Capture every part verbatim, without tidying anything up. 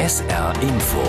S R Info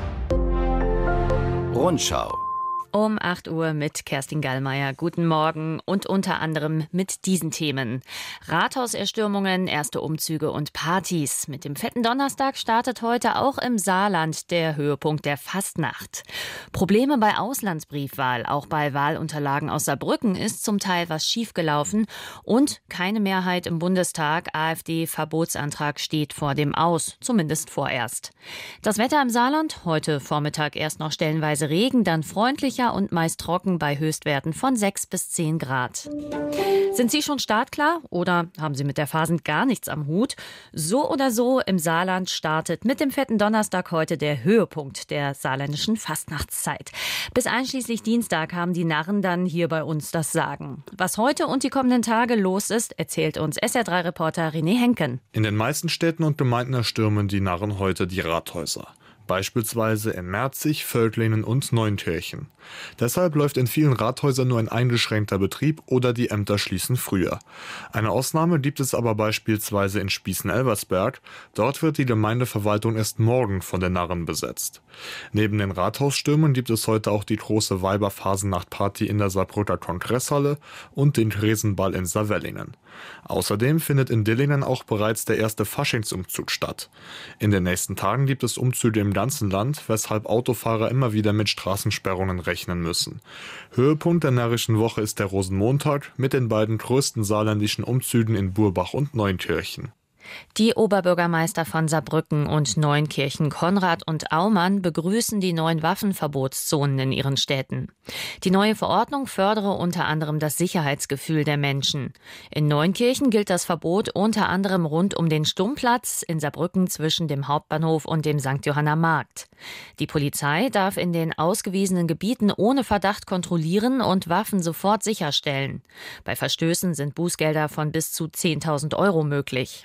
Rundschau Um acht Uhr mit Kerstin Gallmeier. Guten Morgen und unter anderem mit diesen Themen. Rathauserstürmungen, erste Umzüge und Partys. Mit dem fetten Donnerstag startet heute auch im Saarland der Höhepunkt der Fastnacht. Probleme bei Auslandsbriefwahl, auch bei Wahlunterlagen aus Saarbrücken ist zum Teil was schiefgelaufen und keine Mehrheit im Bundestag. AfD-Verbotsantrag steht vor dem Aus, zumindest vorerst. Das Wetter im Saarland, heute Vormittag erst noch stellenweise Regen, dann freundlicher und meist trocken bei Höchstwerten von sechs bis zehn Grad. Sind Sie schon startklar oder haben Sie mit der Fasend gar nichts am Hut? So oder so, im Saarland startet mit dem fetten Donnerstag heute der Höhepunkt der saarländischen Fastnachtszeit. Bis einschließlich Dienstag haben die Narren dann hier bei uns das Sagen. Was heute und die kommenden Tage los ist, erzählt uns S R drei Reporter René Henken. In den meisten Städten und Gemeinden erstürmen die Narren heute die Rathäuser. Beispielsweise in Merzig, Völklingen und Neunkirchen. Deshalb läuft in vielen Rathäusern nur ein eingeschränkter Betrieb oder die Ämter schließen früher. Eine Ausnahme gibt es aber beispielsweise in Spießen-Elversberg. Dort wird die Gemeindeverwaltung erst morgen von den Narren besetzt. Neben den Rathausstürmen gibt es heute auch die große Weiberfasennacht-Party in der Saarbrücker Kongresshalle und den Kresenball in Saarwellingen. Außerdem findet in Dillingen auch bereits der erste Faschingsumzug statt. In den nächsten Tagen gibt es Umzüge im ganzen Land, weshalb Autofahrer immer wieder mit Straßensperrungen rechnen müssen. Höhepunkt der närrischen Woche ist der Rosenmontag mit den beiden größten saarländischen Umzügen in Burbach und Neunkirchen. Die Oberbürgermeister von Saarbrücken und Neunkirchen, Konrad und Aumann, begrüßen die neuen Waffenverbotszonen in ihren Städten. Die neue Verordnung fördere unter anderem das Sicherheitsgefühl der Menschen. In Neunkirchen gilt das Verbot unter anderem rund um den Stummplatz, in Saarbrücken zwischen dem Hauptbahnhof und dem Sankt Johanner Markt. Die Polizei darf in den ausgewiesenen Gebieten ohne Verdacht kontrollieren und Waffen sofort sicherstellen. Bei Verstößen sind Bußgelder von bis zu zehntausend Euro möglich.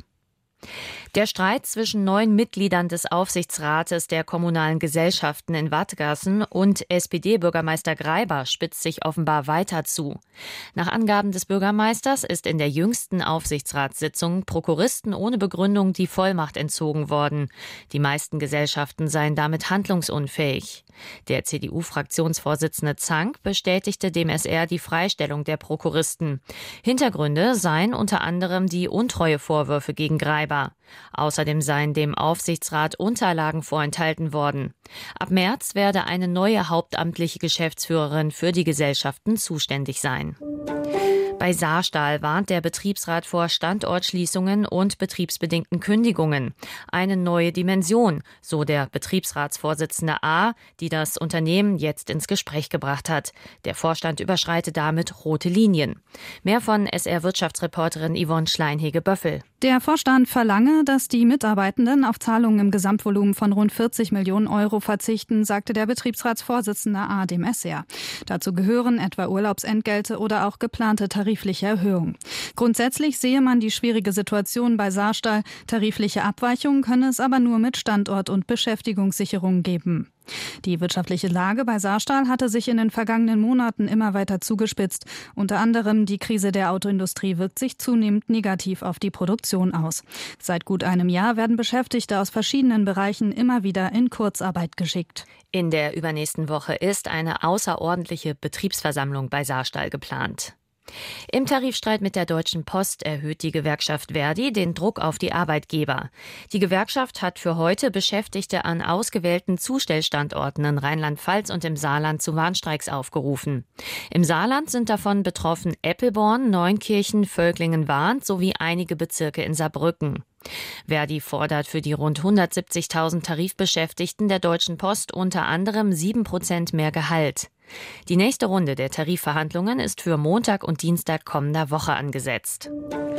Der Streit zwischen neun Mitgliedern des Aufsichtsrates der kommunalen Gesellschaften in Wadgassen und S P D-Bürgermeister Greiber spitzt sich offenbar weiter zu. Nach Angaben des Bürgermeisters ist in der jüngsten Aufsichtsratssitzung Prokuristen ohne Begründung die Vollmacht entzogen worden. Die meisten Gesellschaften seien damit handlungsunfähig. Der C D U-Fraktionsvorsitzende Zank bestätigte dem S R die Freistellung der Prokuristen. Hintergründe seien unter anderem die Untreuevorwürfe gegen Greiber. Außerdem seien dem Aufsichtsrat Unterlagen vorenthalten worden. Ab März werde eine neue hauptamtliche Geschäftsführerin für die Gesellschaften zuständig sein. Bei Saarstahl warnt der Betriebsrat vor Standortschließungen und betriebsbedingten Kündigungen. Eine neue Dimension, so der Betriebsratsvorsitzende A., die das Unternehmen jetzt ins Gespräch gebracht hat. Der Vorstand überschreitet damit rote Linien. Mehr von S R-Wirtschaftsreporterin Yvonne Schleinhege-Böffel. Der Vorstand verlange, dass die Mitarbeitenden auf Zahlungen im Gesamtvolumen von rund vierzig Millionen Euro verzichten, sagte der Betriebsratsvorsitzende A. dem S R. Dazu gehören etwa Urlaubsentgelte oder auch geplante tarifliche Erhöhungen. Grundsätzlich sehe man die schwierige Situation bei Saarstahl. Tarifliche Abweichungen könne es aber nur mit Standort- und Beschäftigungssicherung geben. Die wirtschaftliche Lage bei Saarstahl hatte sich in den vergangenen Monaten immer weiter zugespitzt. Unter anderem die Krise der Autoindustrie wirkt sich zunehmend negativ auf die Produktion aus. Seit gut einem Jahr werden Beschäftigte aus verschiedenen Bereichen immer wieder in Kurzarbeit geschickt. In der übernächsten Woche ist eine außerordentliche Betriebsversammlung bei Saarstahl geplant. Im Tarifstreit mit der Deutschen Post erhöht die Gewerkschaft Verdi den Druck auf die Arbeitgeber. Die Gewerkschaft hat für heute Beschäftigte an ausgewählten Zustellstandorten in Rheinland-Pfalz und im Saarland zu Warnstreiks aufgerufen. Im Saarland sind davon betroffen Eppelborn, Neunkirchen, Völklingen-Warnt sowie einige Bezirke in Saarbrücken. Verdi fordert für die rund hundertsiebzigtausend Tarifbeschäftigten der Deutschen Post unter anderem sieben Prozent mehr Gehalt. Die nächste Runde der Tarifverhandlungen ist für Montag und Dienstag kommender Woche angesetzt.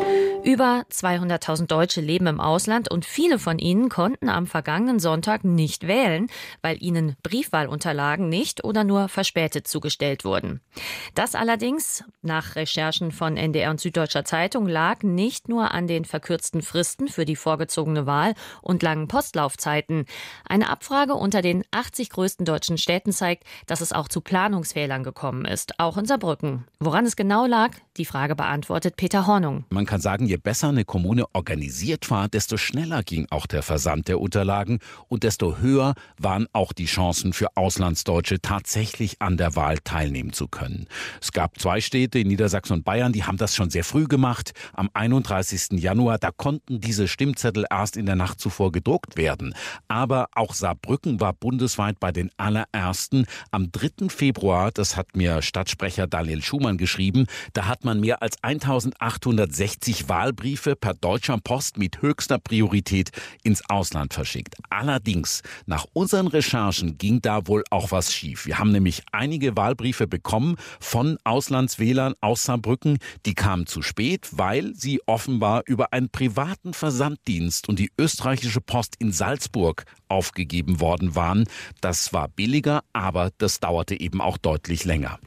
Über zweihunderttausend Deutsche leben im Ausland und viele von ihnen konnten am vergangenen Sonntag nicht wählen, weil ihnen Briefwahlunterlagen nicht oder nur verspätet zugestellt wurden. Das allerdings, nach Recherchen von N D R und Süddeutscher Zeitung, lag nicht nur an den verkürzten Fristen für die vorgezogene Wahl und langen Postlaufzeiten. Eine Abfrage unter den achtzig größten deutschen Städten zeigt, dass es auch zu Planungsfehlern gekommen ist, auch in Saarbrücken. Woran es genau lag, Die Frage beantwortet Peter Hornung. Man kann sagen, je besser eine Kommune organisiert war, desto schneller ging auch der Versand der Unterlagen und desto höher waren auch die Chancen für Auslandsdeutsche, tatsächlich an der Wahl teilnehmen zu können. Es gab zwei Städte in Niedersachsen und Bayern, die haben das schon sehr früh gemacht. Am einunddreißigsten Januar, da konnten diese Stimmzettel erst in der Nacht zuvor gedruckt werden. Aber auch Saarbrücken war bundesweit bei den allerersten. Am dritten Februar, das hat mir Stadtsprecher Daniel Schumann geschrieben, da hat man mehr als eintausendachthundertsechzig Wahlbriefe per Deutscher Post mit höchster Priorität ins Ausland verschickt. Allerdings, nach unseren Recherchen ging da wohl auch was schief. Wir haben nämlich einige Wahlbriefe bekommen von Auslandswählern aus Saarbrücken. Die kamen zu spät, weil sie offenbar über einen privaten Versanddienst und die österreichische Post in Salzburg aufgegeben worden waren. Das war billiger, aber das dauerte eben auch deutlich länger.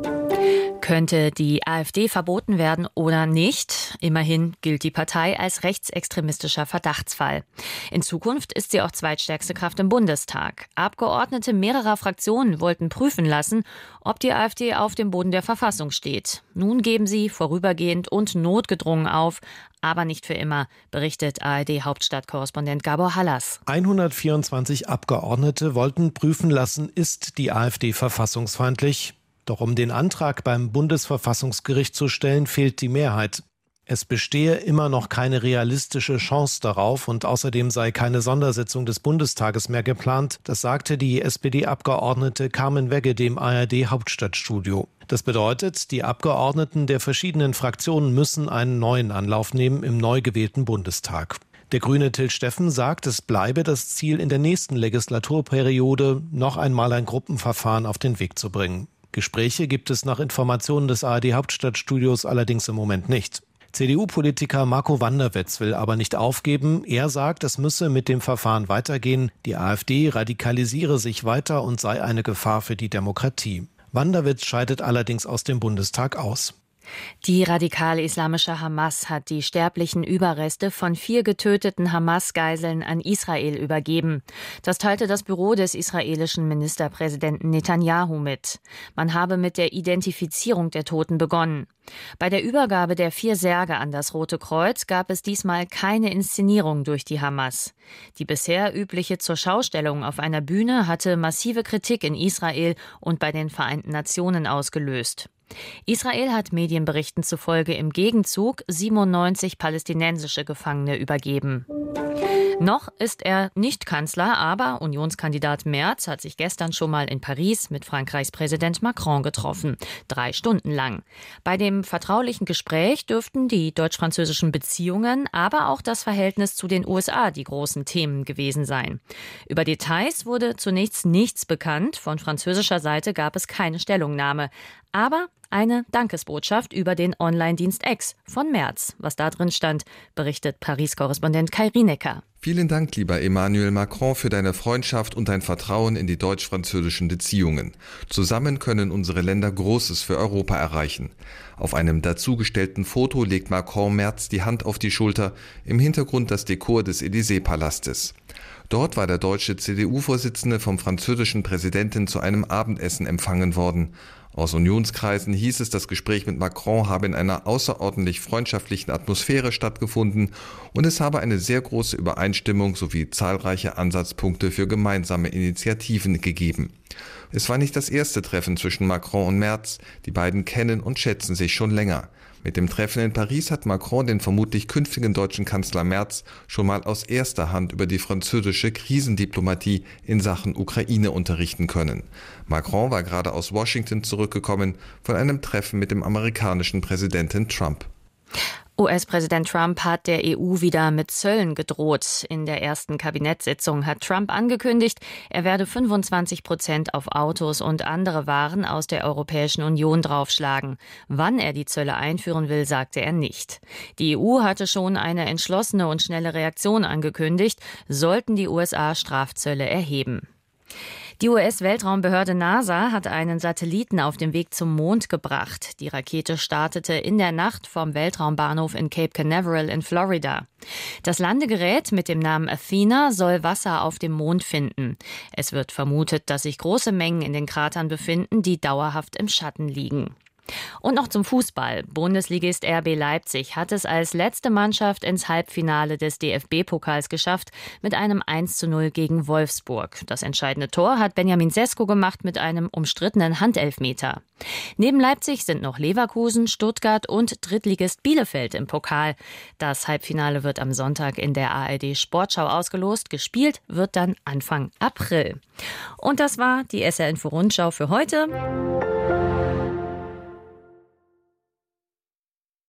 Könnte die AfD verboten werden oder nicht? Immerhin gilt die Partei als rechtsextremistischer Verdachtsfall. In Zukunft ist sie auch zweitstärkste Kraft im Bundestag. Abgeordnete mehrerer Fraktionen wollten prüfen lassen, ob die AfD auf dem Boden der Verfassung steht. Nun geben sie vorübergehend und notgedrungen auf, aber nicht für immer, berichtet A R D-Hauptstadtkorrespondent Gabor Hallas. hundertvierundzwanzig Abgeordnete wollten prüfen lassen, ist die AfD verfassungsfeindlich? Doch um den Antrag beim Bundesverfassungsgericht zu stellen, fehlt die Mehrheit. Es bestehe immer noch keine realistische Chance darauf und außerdem sei keine Sondersitzung des Bundestages mehr geplant. Das sagte die S P D-Abgeordnete Carmen Wegge dem A R D-Hauptstadtstudio. Das bedeutet, die Abgeordneten der verschiedenen Fraktionen müssen einen neuen Anlauf nehmen im neu gewählten Bundestag. Der Grüne Till Steffen sagt, es bleibe das Ziel, in der nächsten Legislaturperiode noch einmal ein Gruppenverfahren auf den Weg zu bringen. Gespräche gibt es nach Informationen des A R D-Hauptstadtstudios allerdings im Moment nicht. C D U-Politiker Marco Wanderwitz will aber nicht aufgeben. Er sagt, es müsse mit dem Verfahren weitergehen. Die AfD radikalisiere sich weiter und sei eine Gefahr für die Demokratie. Wanderwitz scheidet allerdings aus dem Bundestag aus. Die radikal-islamische Hamas hat die sterblichen Überreste von vier getöteten Hamas-Geiseln an Israel übergeben. Das teilte das Büro des israelischen Ministerpräsidenten Netanyahu mit. Man habe mit der Identifizierung der Toten begonnen. Bei der Übergabe der vier Särge an das Rote Kreuz gab es diesmal keine Inszenierung durch die Hamas. Die bisher übliche Zurschaustellung auf einer Bühne hatte massive Kritik in Israel und bei den Vereinten Nationen ausgelöst. Israel hat Medienberichten zufolge im Gegenzug siebenundneunzig palästinensische Gefangene übergeben. Noch ist er nicht Kanzler, aber Unionskandidat Merz hat sich gestern schon mal in Paris mit Frankreichs Präsident Macron getroffen. Drei Stunden lang. Bei dem vertraulichen Gespräch dürften die deutsch-französischen Beziehungen, aber auch das Verhältnis zu den U S A die großen Themen gewesen sein. Über Details wurde zunächst nichts bekannt. Von französischer Seite gab es keine Stellungnahme. Aber eine Dankesbotschaft über den Online-Dienst X von Merz. Was da drin stand, berichtet Paris-Korrespondent Kai Rienecker. Vielen Dank, lieber Emmanuel Macron, für deine Freundschaft und dein Vertrauen in die deutsch-französischen Beziehungen. Zusammen können unsere Länder Großes für Europa erreichen. Auf einem dazugestellten Foto legt Macron Merz die Hand auf die Schulter, im Hintergrund das Dekor des Élysée-Palastes. Dort war der deutsche C D U-Vorsitzende vom französischen Präsidenten zu einem Abendessen empfangen worden. Aus Unionskreisen hieß es, das Gespräch mit Macron habe in einer außerordentlich freundschaftlichen Atmosphäre stattgefunden und es habe eine sehr große Übereinstimmung sowie zahlreiche Ansatzpunkte für gemeinsame Initiativen gegeben. Es war nicht das erste Treffen zwischen Macron und Merz. Die beiden kennen und schätzen sich schon länger. Mit dem Treffen in Paris hat Macron den vermutlich künftigen deutschen Kanzler Merz schon mal aus erster Hand über die französische Krisendiplomatie in Sachen Ukraine unterrichten können. Macron war gerade aus Washington zurückgekommen von einem Treffen mit dem amerikanischen Präsidenten Trump. U S-Präsident Trump hat der E U wieder mit Zöllen gedroht. In der ersten Kabinettssitzung hat Trump angekündigt, er werde fünfundzwanzig Prozent auf Autos und andere Waren aus der Europäischen Union draufschlagen. Wann er die Zölle einführen will, sagte er nicht. Die E U hatte schon eine entschlossene und schnelle Reaktion angekündigt, sollten die U S A Strafzölle erheben. Die U S-Weltraumbehörde NASA hat einen Satelliten auf dem Weg zum Mond gebracht. Die Rakete startete in der Nacht vom Weltraumbahnhof in Cape Canaveral in Florida. Das Landegerät mit dem Namen Athena soll Wasser auf dem Mond finden. Es wird vermutet, dass sich große Mengen in den Kratern befinden, die dauerhaft im Schatten liegen. Und noch zum Fußball. Bundesligist R B Leipzig hat es als letzte Mannschaft ins Halbfinale des D F B-Pokals geschafft mit einem eins zu null gegen Wolfsburg. Das entscheidende Tor hat Benjamin Sesko gemacht mit einem umstrittenen Handelfmeter. Neben Leipzig sind noch Leverkusen, Stuttgart und Drittligist Bielefeld im Pokal. Das Halbfinale wird am Sonntag in der A R D Sportschau ausgelost. Gespielt wird dann Anfang April. Und das war die S R Info Rundschau für heute.